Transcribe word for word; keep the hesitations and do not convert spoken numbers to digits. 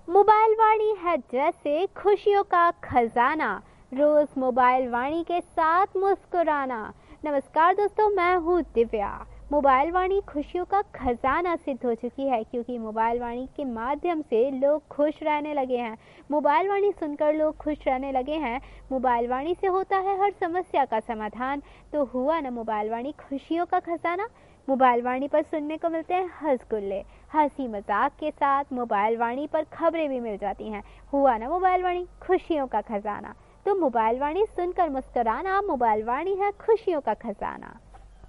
Mobile वाणी है जैसे खुशियों का खजाना, रोज मोबाइल वाणी के साथ मुस्कुराना। नमस्कार दोस्तों, मैं हूँ दिव्या। मोबाइल वाणी खुशियों का खजाना सिद्ध हो चुकी है, क्योंकि मोबाइल वाणी के माध्यम से लोग खुश रहने लगे हैं। मोबाइल वाणी सुनकर लोग खुश रहने लगे हैं। मोबाइल वाणी से होता है हर समस्या का समाधान। तो हुआ ना मोबाइल वाणी खुशियों का खजाना। मोबाइल वाणी पर सुनने को मिलते हैं हंसगुल्ले, हंसी मजाक के साथ मोबाइल वाणी पर खबरें भी मिल जाती हैं। हुआ ना मोबाइल वाणी खुशियों का खजाना। तो मोबाइल वाणी सुनकर मुस्कुराना, मोबाइल वाणी है खुशियों का खजाना।